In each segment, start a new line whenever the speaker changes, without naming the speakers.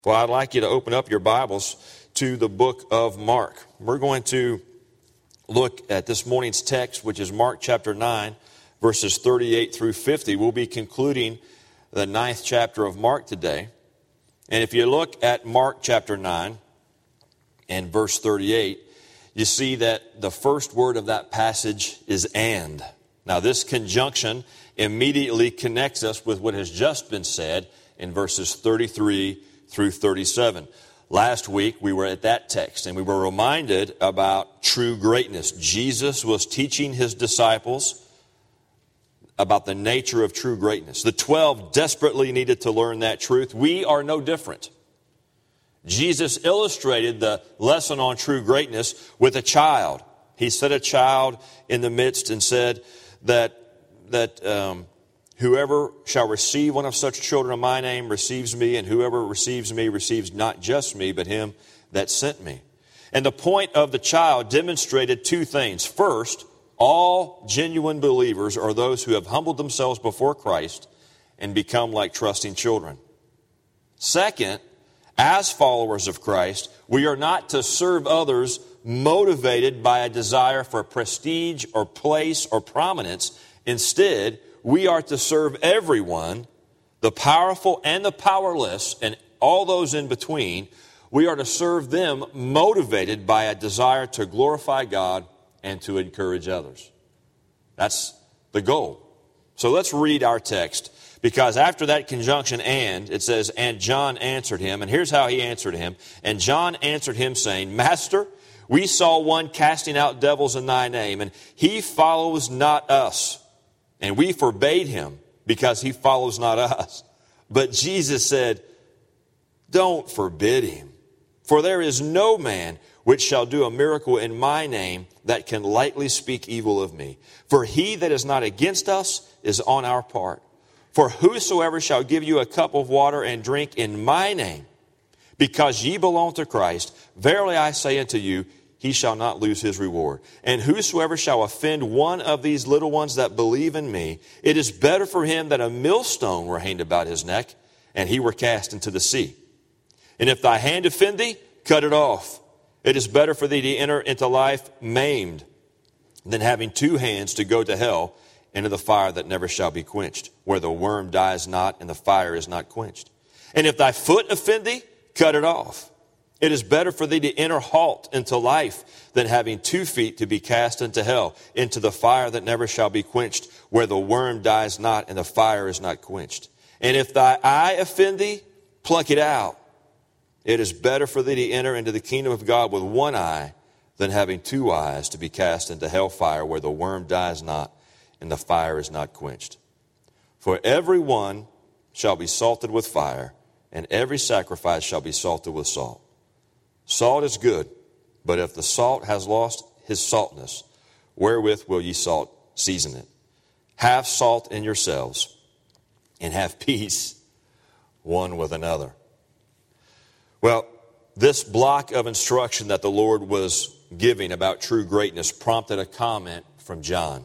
Well, I'd like you to open up your Bibles to the book of Mark. We're going to look at this morning's text, which is Mark chapter 9, verses 38 through 50. We'll be concluding the 9th chapter of Mark today. And if you look at Mark chapter 9 and verse 38, you see that the first word of that passage is "and." Now, this conjunction immediately connects us with what has just been said in verses 33 through 37. Last week, we were at that text, and we were reminded about true greatness. Jesus was teaching his disciples about the nature of true greatness. The 12 desperately needed to learn that truth. We are no different. Jesus illustrated the lesson on true greatness with a child. He set a child in the midst and said that whoever shall receive one of such children of my name receives me, and whoever receives me receives not just me, but him that sent me. And the point of the child demonstrated two things. First, all genuine believers are those who have humbled themselves before Christ and become like trusting children. Second, as followers of Christ, we are not to serve others motivated by a desire for prestige or place or prominence. Instead, we are to serve everyone, the powerful and the powerless, and all those in between. We are to serve them motivated by a desire to glorify God and to encourage others. That's the goal. So let's read our text, because after that conjunction "and," it says, "And John answered him," and here's how he answered him. "And John answered him, saying, Master, we saw one casting out devils in thy name, and he follows not us. And we forbade him, because he follows not us. But Jesus said, Don't forbid him. For there is no man which shall do a miracle in my name that can lightly speak evil of me. For he that is not against us is on our part. For whosoever shall give you a cup of water and drink in my name, because ye belong to Christ, verily I say unto you, he shall not lose his reward. And whosoever shall offend one of these little ones that believe in me, it is better for him that a millstone were hanged about his neck, and he were cast into the sea. And if thy hand offend thee, cut it off. It is better for thee to enter into life maimed, than having two hands to go to hell, into the fire that never shall be quenched, where the worm dies not, and the fire is not quenched. And if thy foot offend thee, cut it off. It is better for thee to enter halt into life than having 2 feet to be cast into hell, into the fire that never shall be quenched, where the worm dies not and the fire is not quenched. And if thy eye offend thee, pluck it out. It is better for thee to enter into the kingdom of God with one eye than having 2 eyes to be cast into hellfire, where the worm dies not and the fire is not quenched. For every one shall be salted with fire, and every sacrifice shall be salted with salt. Salt is good, but if the salt has lost his saltness, wherewith will ye salt season it? Have salt in yourselves, and have peace one with another. Well, this block of instruction that the Lord was giving about true greatness prompted a comment from John.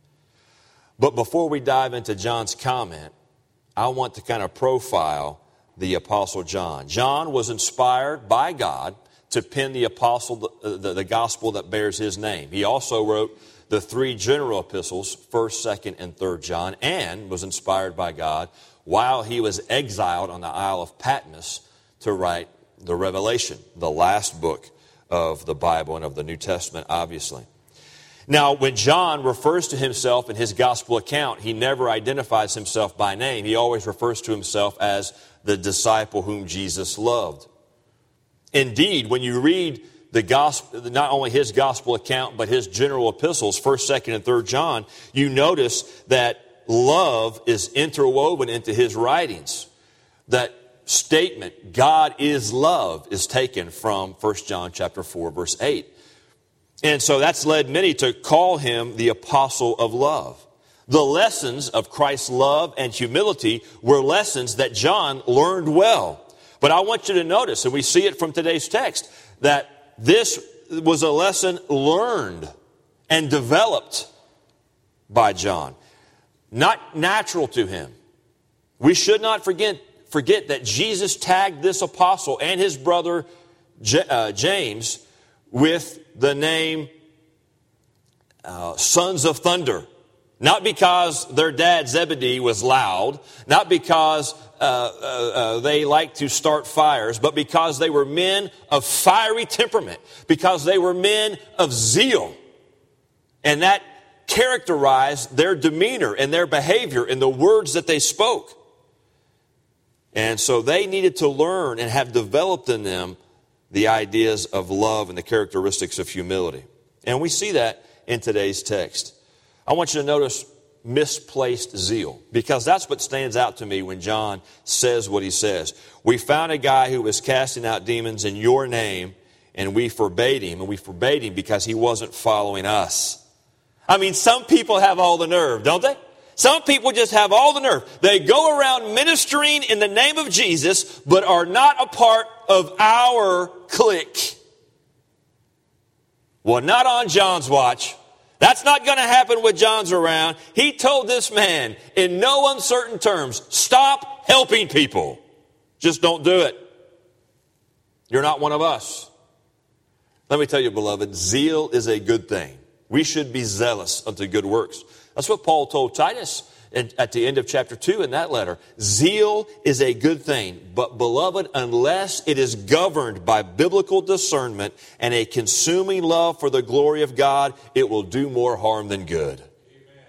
But before we dive into John's comment, I want to kind of profile the Apostle John. John was inspired by God to pen the gospel that bears his name. He also wrote the 3 general epistles, 1st, 2nd, and 3rd John, and was inspired by God while he was exiled on the Isle of Patmos to write the Revelation, the last book of the Bible and of the New Testament, obviously. Now, when John refers to himself in his gospel account, he never identifies himself by name. He always refers to himself as the disciple whom Jesus loved. Indeed, when you read the gospel, not only his gospel account, but his general epistles, 1st, 2nd, and 3rd John, you notice that love is interwoven into his writings. That statement, God is love, is taken from 1 John chapter 4, verse 8. And so that's led many to call him the apostle of love. The lessons of Christ's love and humility were lessons that John learned well. But I want you to notice, and we see it from today's text, that this was a lesson learned and developed by John. Not natural to him. We should not forget forget that Jesus tagged this apostle and his brother James with the name Sons of Thunder. Not because their dad Zebedee was loud, not because they liked to start fires, but because they were men of fiery temperament, because they were men of zeal. And that characterized their demeanor and their behavior and the words that they spoke. And so they needed to learn and have developed in them the ideas of love and the characteristics of humility. And we see that in today's text. I want you to notice misplaced zeal, because that's what stands out to me when John says what he says. We found a guy who was casting out demons in your name, and we forbade him. And we forbade him because he wasn't following us. I mean, some people have all the nerve, don't they? Some people just have all the nerve. They go around ministering in the name of Jesus, but are not a part of our clique. Well, not on John's watch. That's not going to happen when John's around. He told this man in no uncertain terms, stop helping people. Just don't do it. You're not one of us. Let me tell you, beloved, zeal is a good thing. We should be zealous unto good works. That's what Paul told Titus at the end of chapter 2 in that letter. Zeal is a good thing, but beloved, unless it is governed by biblical discernment and a consuming love for the glory of God, it will do more harm than good. Amen.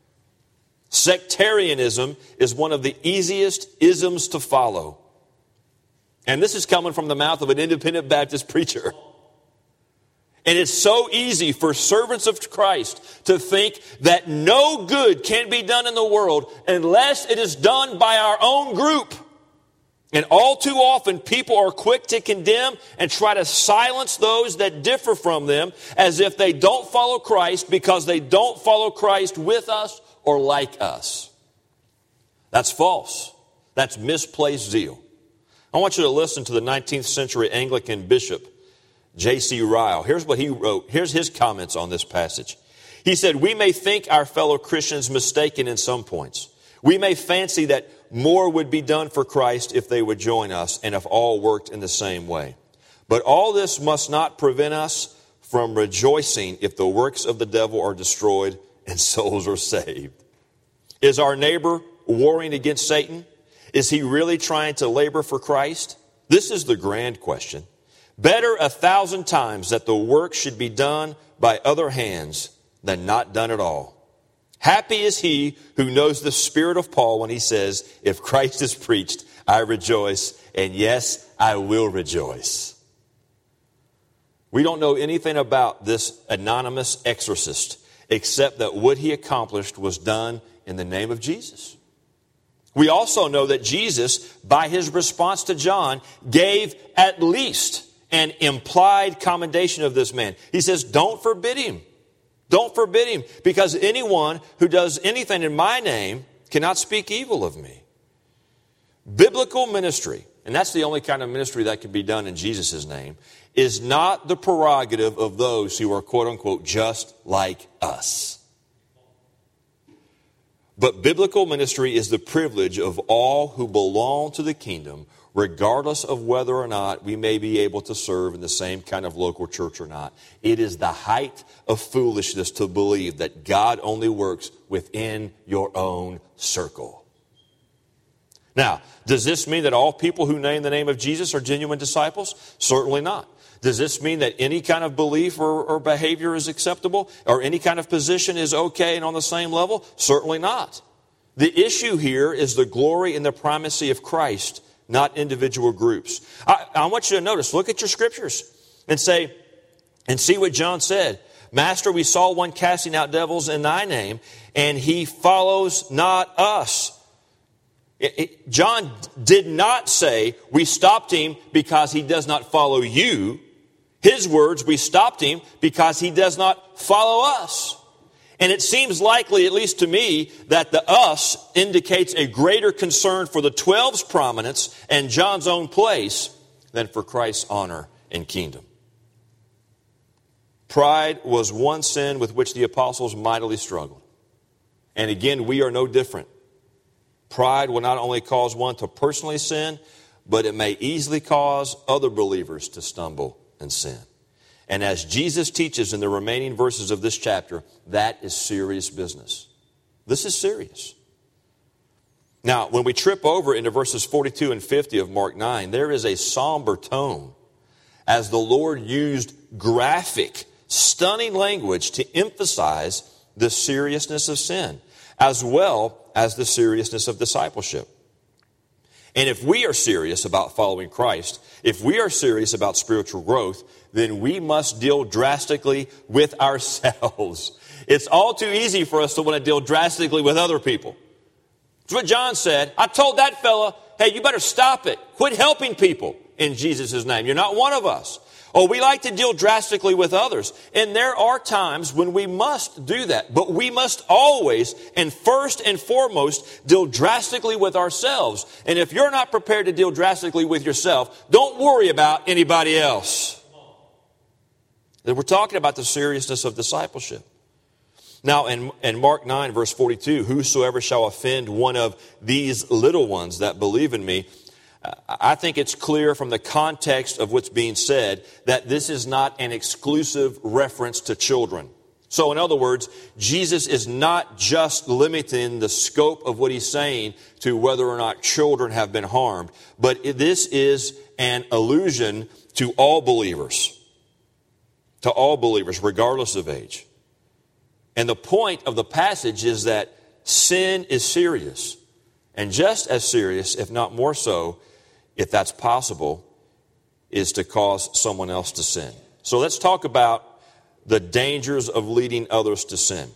Sectarianism is one of the easiest isms to follow. And this is coming from the mouth of an independent Baptist preacher. And it's so easy for servants of Christ to think that no good can be done in the world unless it is done by our own group. And all too often, people are quick to condemn and try to silence those that differ from them as if they don't follow Christ because they don't follow Christ with us or like us. That's false. That's misplaced zeal. I want you to listen to the 19th century Anglican bishop, J.C. Ryle. Here's what he wrote. Here's his comments on this passage. He said, we may think our fellow Christians mistaken in some points. We may fancy that more would be done for Christ if they would join us and if all worked in the same way. But all this must not prevent us from rejoicing if the works of the devil are destroyed and souls are saved. Is our neighbor warring against Satan? Is he really trying to labor for Christ? This is the grand question. Better 1,000 times that the work should be done by other hands than not done at all. Happy is he who knows the spirit of Paul when he says, if Christ is preached, I rejoice, and yes, I will rejoice. We don't know anything about this anonymous exorcist except that what he accomplished was done in the name of Jesus. We also know that Jesus, by his response to John, gave at least an implied commendation of this man. He says, don't forbid him. Don't forbid him, because anyone who does anything in my name cannot speak evil of me. Biblical ministry, and that's the only kind of ministry that can be done in Jesus' name, is not the prerogative of those who are, quote unquote, just like us. But biblical ministry is the privilege of all who belong to the kingdom, regardless of whether or not we may be able to serve in the same kind of local church or not. It is the height of foolishness to believe that God only works within your own circle. Now, does this mean that all people who name the name of Jesus are genuine disciples? Certainly not. Does this mean that any kind of belief or behavior is acceptable, or any kind of position is okay and on the same level? Certainly not. The issue here is the glory and the primacy of Christ, not individual groups. I want you to notice, look at your scriptures and say, and see what John said. Master, we saw one casting out devils in thy name, and he follows not us. John did not say, we stopped him because he does not follow you. His words, we stopped him because he does not follow us. And it seems likely, at least to me, that the us indicates a greater concern for the 12's prominence and John's own place than for Christ's honor and kingdom. Pride was one sin with which the apostles mightily struggled. And again, we are no different. Pride will not only cause one to personally sin, but it may easily cause other believers to stumble and sin. And as Jesus teaches in the remaining verses of this chapter, that is serious business. This is serious. Now, when we trip over into verses 42 and 50 of Mark 9, there is a somber tone as the Lord used graphic, stunning language to emphasize the seriousness of sin, as well as the seriousness of discipleship. And if we are serious about following Christ, if we are serious about spiritual growth, then we must deal drastically with ourselves. It's all too easy for us to want to deal drastically with other people. It's what John said. I told that fella, hey, you better stop it. Quit helping people in Jesus' name. You're not one of us. Oh, we like to deal drastically with others. And there are times when we must do that. But we must always, and first and foremost, deal drastically with ourselves. And if you're not prepared to deal drastically with yourself, don't worry about anybody else. We're talking about the seriousness of discipleship. Now, in Mark 9, verse 42, whosoever shall offend one of these little ones that believe in me, I think it's clear from the context of what's being said that this is not an exclusive reference to children. So in other words, Jesus is not just limiting the scope of what he's saying to whether or not children have been harmed, but this is an allusion to all believers, regardless of age. And the point of the passage is that sin is serious, and just as serious, if not more so, if that's possible, is to cause someone else to sin. So let's talk about the dangers of leading others to sin.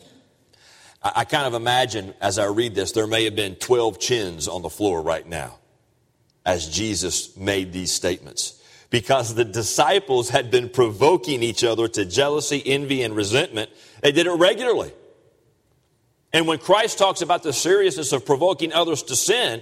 I kind of imagine as I read this, there may have been 12 chins on the floor right now as Jesus made these statements, because the disciples had been provoking each other to jealousy, envy, and resentment. They did it regularly. And when Christ talks about the seriousness of provoking others to sin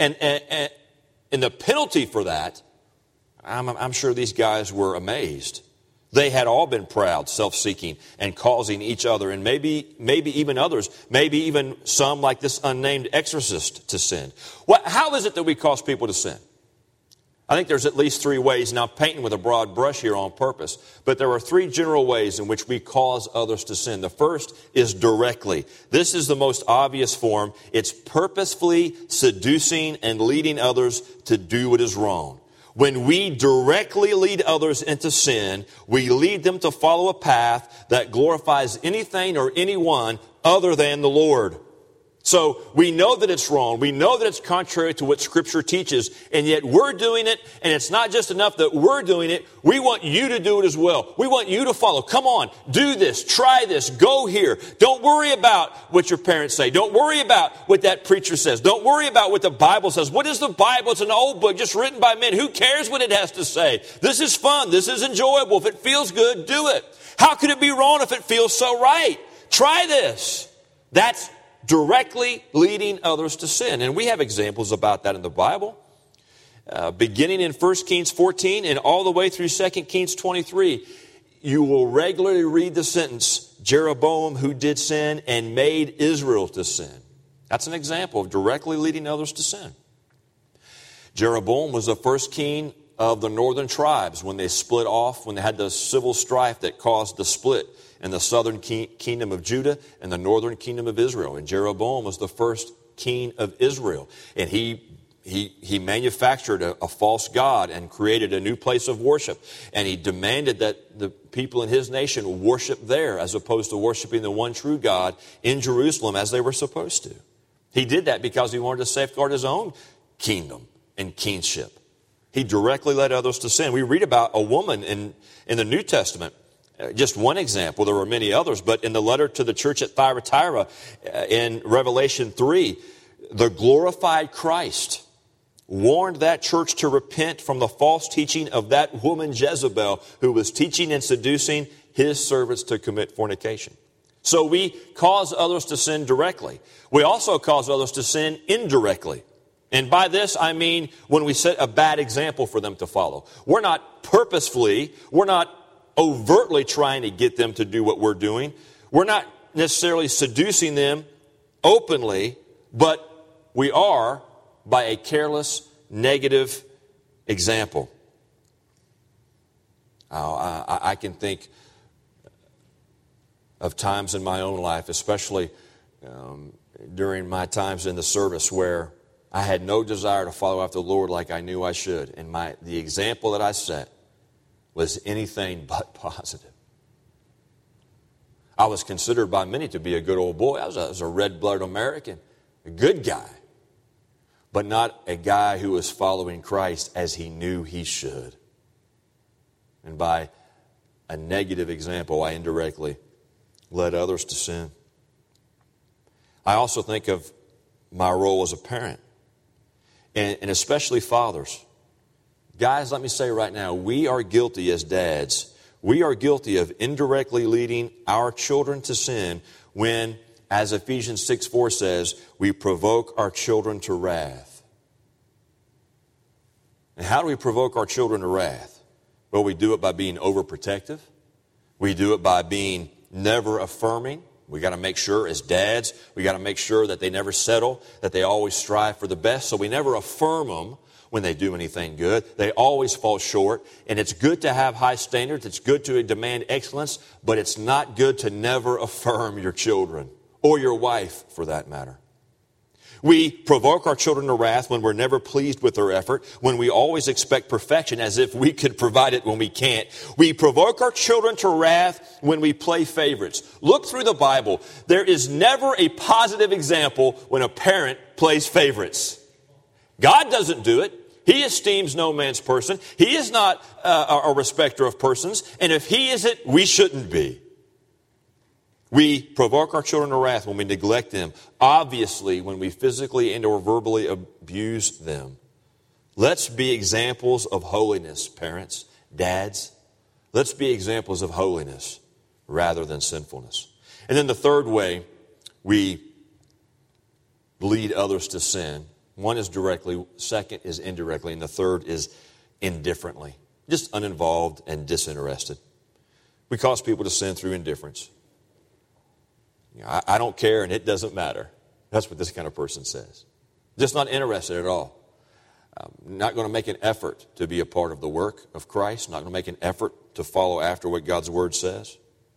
and the penalty for that, I'm sure these guys were amazed. They had all been proud, self-seeking, and causing each other, and maybe even others, maybe even some like this unnamed exorcist, to sin. How is it that we cause people to sin? I think there's at least three ways. Now, I'm painting with a broad brush here on purpose, but there are three general ways in which we cause others to sin. The first is directly. This is the most obvious form. It's purposefully seducing and leading others to do what is wrong. When we directly lead others into sin, we lead them to follow a path that glorifies anything or anyone other than the Lord. So we know that it's wrong. We know that it's contrary to what Scripture teaches, and yet we're doing it, and it's not just enough that we're doing it. We want you to do it as well. We want you to follow. Come on, do this, try this, go here. Don't worry about what your parents say. Don't worry about what that preacher says. Don't worry about what the Bible says. What is the Bible? It's an old book just written by men. Who cares what it has to say? This is fun. This is enjoyable. If it feels good, do it. How could it be wrong if it feels so right? Try this. That's directly leading others to sin. And we have examples about that in the Bible. Beginning in 1 Kings 14 and all the way through 2 Kings 23, you will regularly read the sentence, Jeroboam who did sin and made Israel to sin. That's an example of directly leading others to sin. Jeroboam was the first king of the northern tribes when they split off, when they had the civil strife that caused the split in the southern kingdom of Judah and the northern kingdom of Israel. And Jeroboam was the first king of Israel. And he manufactured a false god and created a new place of worship. And he demanded that the people in his nation worship there as opposed to worshiping the one true God in Jerusalem as they were supposed to. He did that because he wanted to safeguard his own kingdom and kingship. He directly led others to sin. We read about a woman in the New Testament. Just one example, there were many others, but in the letter to the church at Thyatira in Revelation 3, the glorified Christ warned that church to repent from the false teaching of that woman Jezebel, who was teaching and seducing his servants to commit fornication. So we cause others to sin directly. We also cause others to sin indirectly. And by this, I mean when we set a bad example for them to follow. We're not purposefully, we're not overtly trying to get them to do what we're doing. We're not necessarily seducing them openly, but we are by a careless, negative example. I can think of times in my own life, especially during my times in the service, where I had no desire to follow after the Lord like I knew I should. And the example that I set was anything but positive. I was considered by many to be a good old boy. I was a red-blooded American, a good guy, but not a guy who was following Christ as he knew he should. And by a negative example, I indirectly led others to sin. I also think of my role as a parent, and especially fathers. Guys, let me say right now, we are guilty as dads. We are guilty of indirectly leading our children to sin when, as Ephesians 6:4 says, we provoke our children to wrath. And how do we provoke our children to wrath? Well, we do it by being overprotective. We do it by being never affirming. We got to make sure, as dads, we got to make sure that they never settle, that they always strive for the best. So we never affirm them when they do anything good. They always fall short. And it's good to have high standards. It's good to demand excellence. But it's not good to never affirm your children, or your wife for that matter. We provoke our children to wrath when we're never pleased with their effort, when we always expect perfection as if we could provide it when we can't. We provoke our children to wrath when we play favorites. Look through the Bible. There is never a positive example when a parent plays favorites. God doesn't do it. He esteems no man's person. He is not a respecter of persons. And if he isn't, we shouldn't be. We provoke our children to wrath when we neglect them. Obviously, when we physically and or verbally abuse them. Let's be examples of holiness, parents, dads. Let's be examples of holiness rather than sinfulness. And then the third way we lead others to sin. One is directly, second is indirectly, and the third is indifferently. Just uninvolved and disinterested. We cause people to sin through indifference. I don't care and it doesn't matter. That's what this kind of person says. Just not interested at all. Not going to make an effort to be a part of the work of Christ. Not going to make an effort to follow after what God's Word says.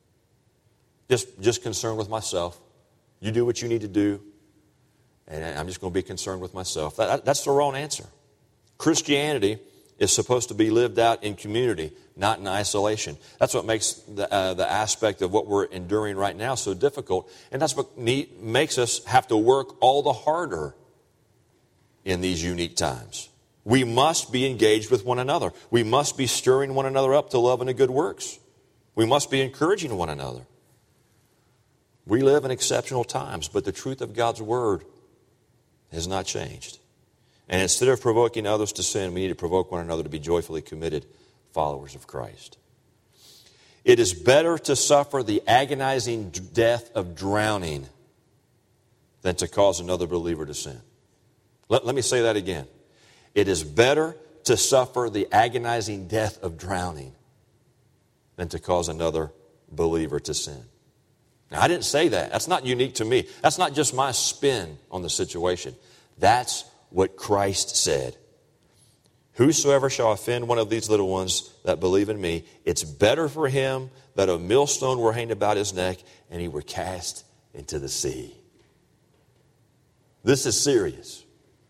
Just concerned with myself. You do what you need to do, and I'm just going to be concerned with myself. That's the wrong answer. Christianity is supposed to be lived out in community, not in isolation. That's what makes the aspect of what we're enduring right now so difficult, and that's what makes us have to work all the harder in these unique times. We must be engaged with one another. We must be stirring one another up to love and to good works. We must be encouraging one another. We live in exceptional times, but the truth of God's Word has not changed. And instead of provoking others to sin, we need to provoke one another to be joyfully committed followers of Christ. It is better to suffer the agonizing death of drowning than to cause another believer to sin. Let me say that again. It is better to suffer the agonizing death of drowning than to cause another believer to sin. Now, I didn't say that. That's not unique to me. That's not just my spin on the situation. That's what Christ said. Whosoever shall offend one of these little ones that believe in me, it's better for him that a millstone were hanged about his neck and he were cast into the sea. This is serious.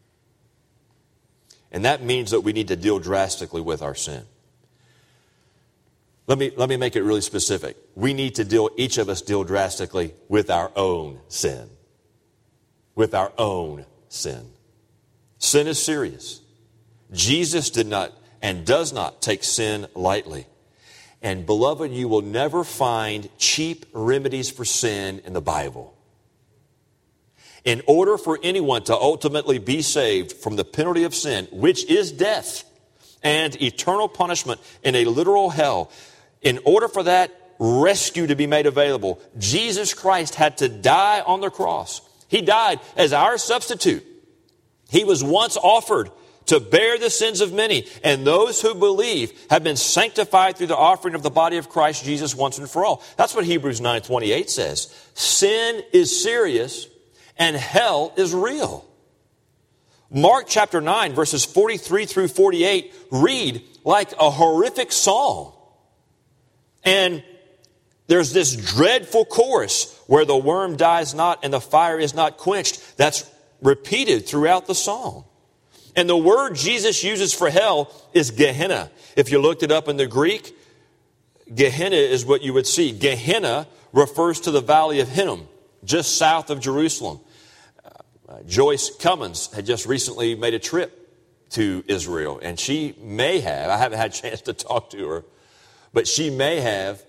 And that means that we need to deal drastically with our sin. Let me make it really specific. We need to each of us deal drastically with our own sin. With our own sin. Sin is serious. Jesus did not and does not take sin lightly. And beloved, you will never find cheap remedies for sin in the Bible. In order for anyone to ultimately be saved from the penalty of sin, which is death and eternal punishment in a literal hell, in order for that rescue to be made available, Jesus Christ had to die on the cross. He died as our substitute. He was once offered to bear the sins of many, and those who believe have been sanctified through the offering of the body of Christ Jesus once and for all. That's what Hebrews 9:28 says. Sin is serious and hell is real. Mark chapter 9, verses 43 through 48 read like a horrific psalm. And there's this dreadful chorus where the worm dies not and the fire is not quenched. That's repeated throughout the psalm. And the word Jesus uses for hell is Gehenna. If you looked it up in the Greek, Gehenna is what you would see. Gehenna refers to the valley of Hinnom, just south of Jerusalem. Joyce Cummins had just recently made a trip to Israel, and she may have, I haven't had a chance to talk to her, but she may have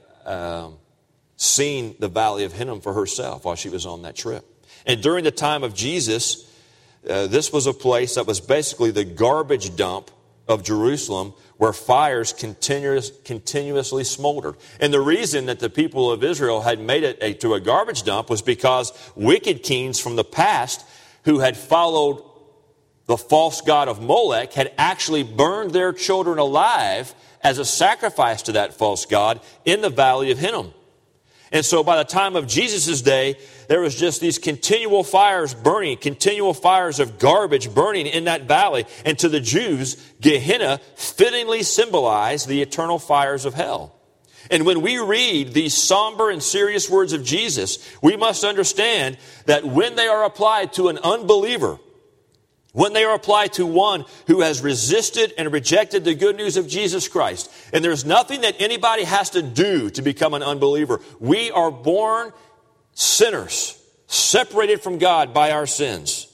seen the valley of Hinnom for herself while she was on that trip. And during the time of Jesus, this was a place that was basically the garbage dump of Jerusalem, where fires continuously smoldered. And the reason that the people of Israel had made it to a garbage dump was because wicked kings from the past who had followed the false god of Molech had actually burned their children alive as a sacrifice to that false god in the valley of Hinnom. And so by the time of Jesus' day, there was just these continual fires burning, continual fires of garbage burning in that valley. And to the Jews, Gehenna fittingly symbolized the eternal fires of hell. And when we read these somber and serious words of Jesus, we must understand that when they are applied to an unbeliever, when they are applied to one who has resisted and rejected the good news of Jesus Christ, and there's nothing that anybody has to do to become an unbeliever. We are born sinners, separated from God by our sins.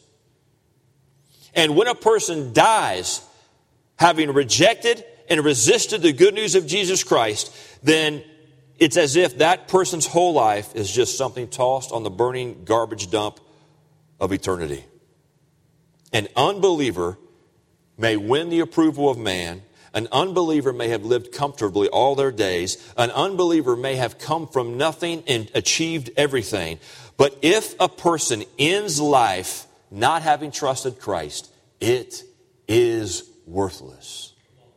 And when a person dies, having rejected and resisted the good news of Jesus Christ, then it's as if that person's whole life is just something tossed on the burning garbage dump of eternity. An unbeliever may win the approval of man. An unbeliever may have lived comfortably all their days. An unbeliever may have come from nothing and achieved everything. But if a person ends life not having trusted Christ, it is worthless.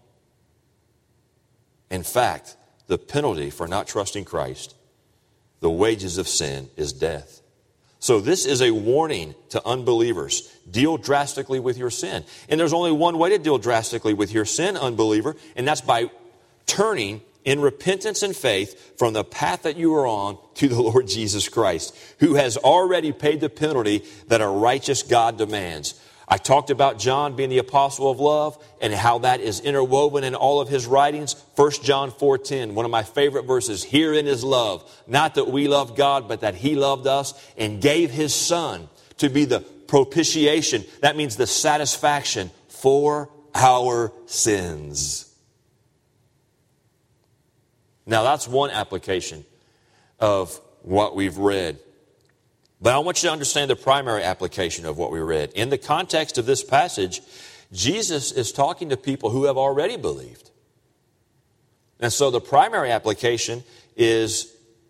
In fact, the penalty for not trusting Christ, the wages of sin, is death. So this is a warning to unbelievers. Deal drastically with your sin. And there's only one way to deal drastically with your sin, unbeliever, and that's by turning in repentance and faith from the path that you are on to the Lord Jesus Christ, who has already paid the penalty that a righteous God demands. I talked about John being the apostle of love and how that is interwoven in all of his writings. 1 John 4:10, one of my favorite verses. Herein is love, not that we loved God, but that he loved us and gave his son to be the propitiation. That means the satisfaction for our sins. Now that's one application of what we've read. But I want you to understand the primary application of what we read. In the context of this passage, Jesus is talking to people who have already believed. And so the primary application is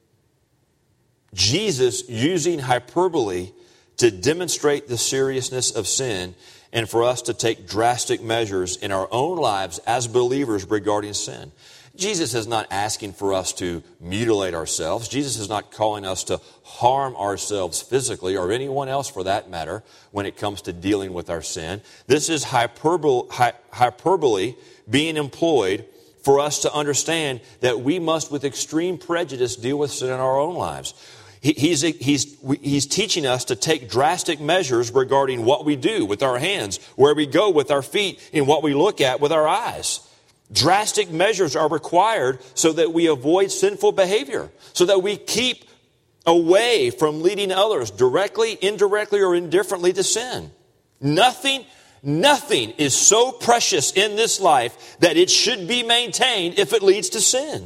Jesus using hyperbole to demonstrate the seriousness of sin and for us to take drastic measures in our own lives as believers regarding sin. Jesus is not asking for us to mutilate ourselves. Jesus is not calling us to harm ourselves physically or anyone else for that matter when it comes to dealing with our sin. This is hyperbole being employed for us to understand that we must with extreme prejudice deal with sin in our own lives. He's teaching us to take drastic measures regarding what we do with our hands, where we go with our feet, and what we look at with our eyes. Drastic measures are required so that we avoid sinful behavior, so that we keep away from leading others directly, indirectly, or indifferently to sin. Nothing is so precious in this life that it should be maintained if it leads to sin.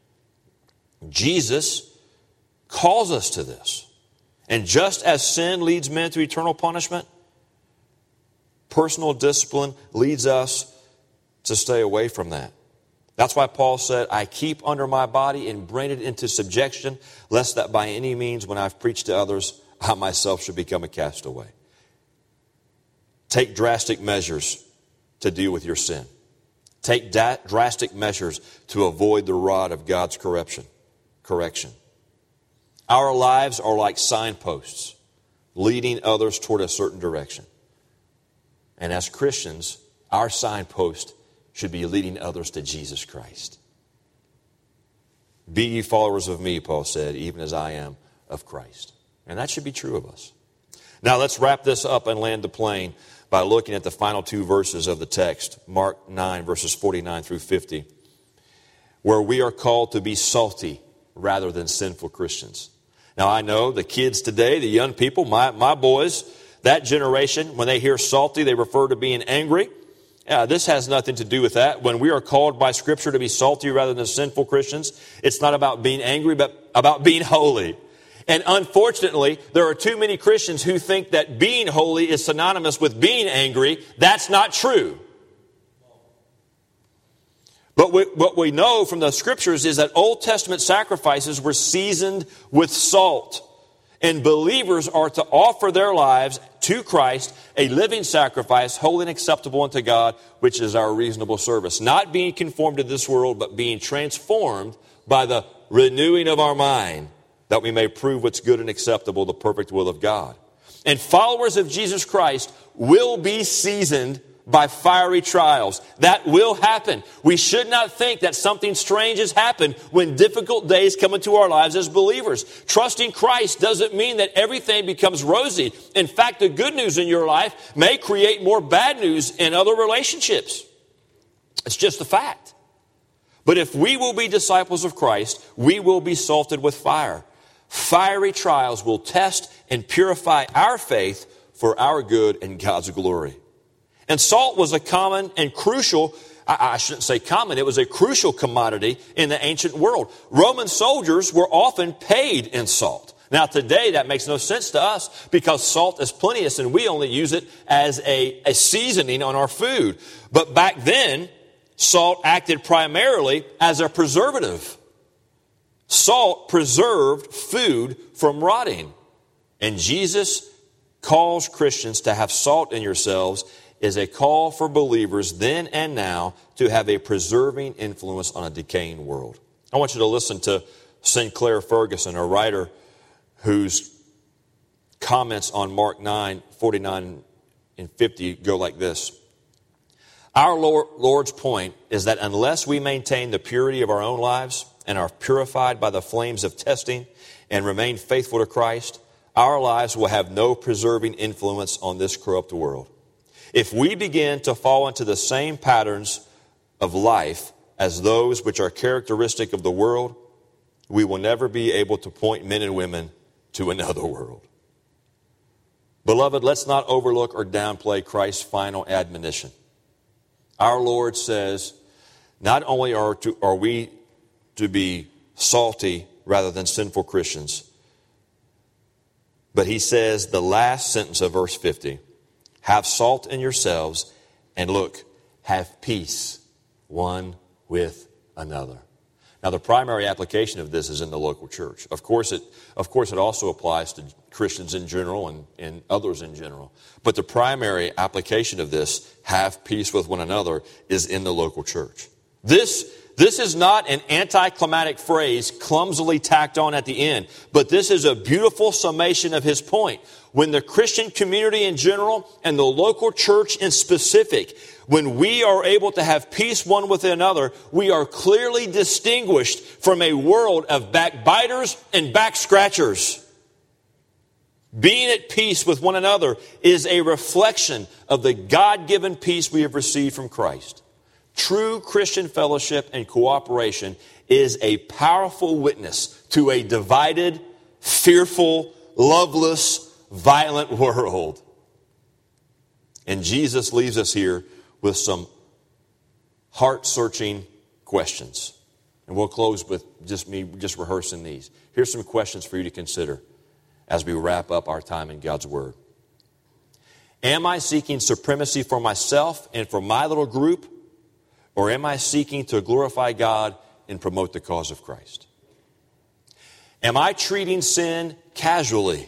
Jesus calls us to this. And just as sin leads men to eternal punishment, personal discipline leads us to stay away from that. That's why Paul said, I keep under my body and bring it into subjection, lest that by any means when I've preached to others, I myself should become a castaway. Take drastic measures to deal with your sin. Take drastic measures to avoid the rod of God's correction. Our lives are like signposts leading others toward a certain direction. And as Christians, our signpost should be leading others to Jesus Christ. Be ye followers of me, Paul said, even as I am of Christ. And that should be true of us. Now let's wrap this up and land the plane by looking at the final two verses of the text, Mark 9, verses 49 through 50, where we are called to be salty rather than sinful Christians. Now I know the kids today, the young people, my boys, that generation, when they hear salty, they refer to being angry. This has nothing to do with that. When we are called by Scripture to be salty rather than sinful Christians, it's not about being angry, but about being holy. And unfortunately, there are too many Christians who think that being holy is synonymous with being angry. That's not true. But what we know from the Scriptures is that Old Testament sacrifices were seasoned with salt. And believers are to offer their lives to Christ, a living sacrifice, holy and acceptable unto God, which is our reasonable service. Not being conformed to this world, but being transformed by the renewing of our mind, that we may prove what's good and acceptable, the perfect will of God. And followers of Jesus Christ will be seasoned by fiery trials. That will happen. We should not think that something strange has happened when difficult days come into our lives as believers. Trusting Christ doesn't mean that everything becomes rosy. In fact, the good news in your life may create more bad news in other relationships. It's just a fact. But if we will be disciples of Christ, we will be salted with fire. Fiery trials will test and purify our faith for our good and God's glory. And salt was a common and crucial, I shouldn't say common, it was a crucial commodity in the ancient world. Roman soldiers were often paid in salt. Now today that makes no sense to us because salt is plenteous and we only use it as a seasoning on our food. But back then, salt acted primarily as a preservative. Salt preserved food from rotting. And Jesus calls Christians to have salt in yourselves is a call for believers then and now to have a preserving influence on a decaying world. I want you to listen to Sinclair Ferguson, a writer whose comments on Mark 9, 49 and 50 go like this. Our Lord's point is that unless we maintain the purity of our own lives and are purified by the flames of testing and remain faithful to Christ, our lives will have no preserving influence on this corrupt world. If we begin to fall into the same patterns of life as those which are characteristic of the world, we will never be able to point men and women to another world. Beloved, let's not overlook or downplay Christ's final admonition. Our Lord says, not only are we to be salty rather than sinful Christians, but he says the last sentence of verse 50, have salt in yourselves, and look, have peace one with another. Now, the primary application of this is in the local church. Of course, it also applies to Christians in general and others in general. But the primary application of this, have peace with one another, is in the local church. This is not an anticlimactic phrase clumsily tacked on at the end, but this is a beautiful summation of his point. When the Christian community in general and the local church in specific, when we are able to have peace one with another, we are clearly distinguished from a world of backbiters and back scratchers. Being at peace with one another is a reflection of the God-given peace we have received from Christ. True Christian fellowship and cooperation is a powerful witness to a divided, fearful, loveless, violent world. And Jesus leaves us here with some heart-searching questions. And we'll close with just rehearsing these. Here's some questions for you to consider as we wrap up our time in God's Word. Am I seeking supremacy for myself and for my little group? Or am I seeking to glorify God and promote the cause of Christ? Am I treating sin casually?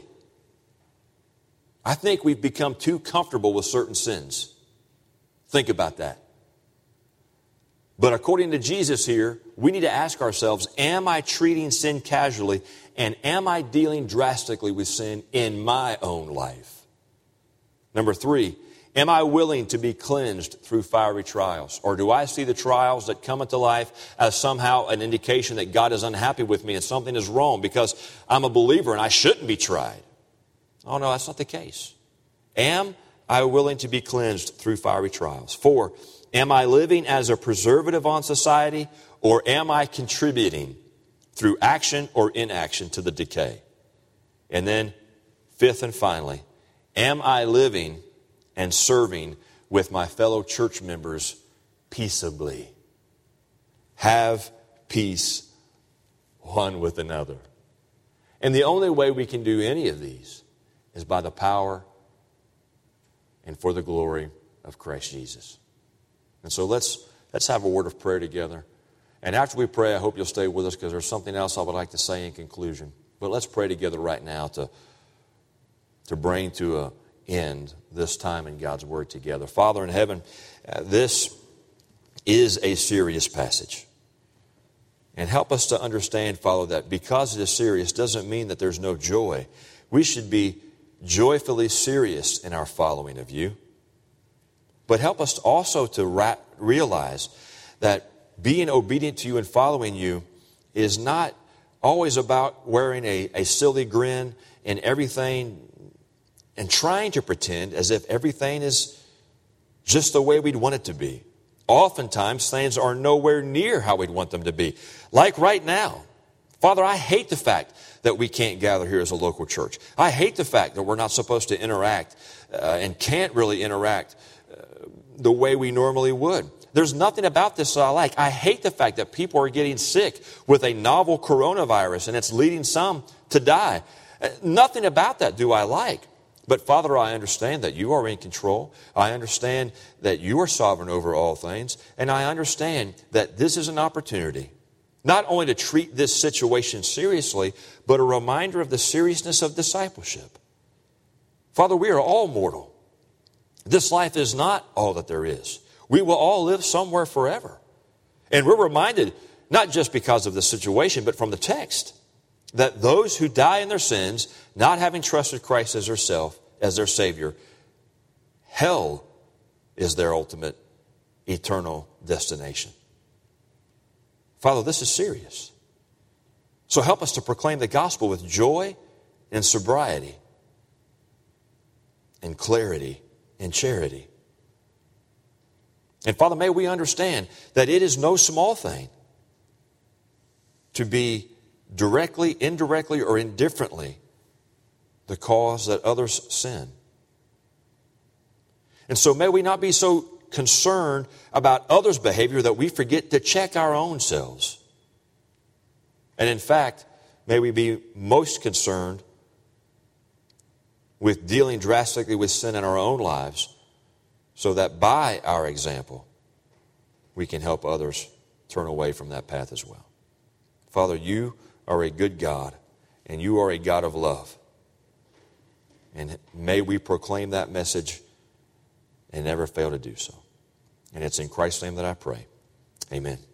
I think we've become too comfortable with certain sins. Think about that. But according to Jesus here, we need to ask ourselves, am I treating sin casually? And am I dealing drastically with sin in my own life? Number 3, Am I willing to be cleansed through fiery trials? Or do I see the trials that come into life as somehow an indication that God is unhappy with me and something is wrong because I'm a believer and I shouldn't be tried? Oh, no, that's not the case. Am I willing to be cleansed through fiery trials? 4, am I living as a preservative on society, or am I contributing through action or inaction to the decay? And then, 5th and finally, am I living and serving with my fellow church members peaceably? Have peace one with another. And the only way we can do any of these is by the power and for the glory of Christ Jesus. And so let's have a word of prayer together. And after we pray, I hope you'll stay with us because there's something else I would like to say in conclusion. But let's pray together right now to bring to an end this time in God's Word together. Father in heaven, this is a serious passage. And help us to understand, Father, that because it is serious doesn't mean that there's no joy. We should be joyfully serious in our following of you. But help us also to realize that being obedient to you and following you is not always about wearing a silly grin and everything and trying to pretend as if everything is just the way we'd want it to be. Oftentimes, things are nowhere near how we'd want them to be. Like right now. Father, I hate the fact that we can't gather here as a local church. I hate the fact that we're not supposed to interact and can't really interact the way we normally would. There's nothing about this that I like. I hate the fact that people are getting sick with a novel coronavirus and it's leading some to die. Nothing about that do I like. But Father, I understand that you are in control. I understand that you are sovereign over all things. And I understand that this is an opportunity not only to treat this situation seriously, but a reminder of the seriousness of discipleship. Father, we are all mortal. This life is not all that there is. We will all live somewhere forever. And we're reminded, not just because of the situation, but from the text, that those who die in their sins, not having trusted Christ as their Savior, hell is their ultimate eternal destination. Father, this is serious. So help us to proclaim the gospel with joy and sobriety and clarity and charity. And Father, may we understand that it is no small thing to be directly, indirectly, or indifferently the cause that others sin. And so may we not be so concerned about others' behavior that we forget to check our own selves. And in fact, may we be most concerned with dealing drastically with sin in our own lives so that by our example, we can help others turn away from that path as well. Father, you are a good God, and you are a God of love. And may we proclaim that message and never fail to do so. And it's in Christ's name that I pray. Amen.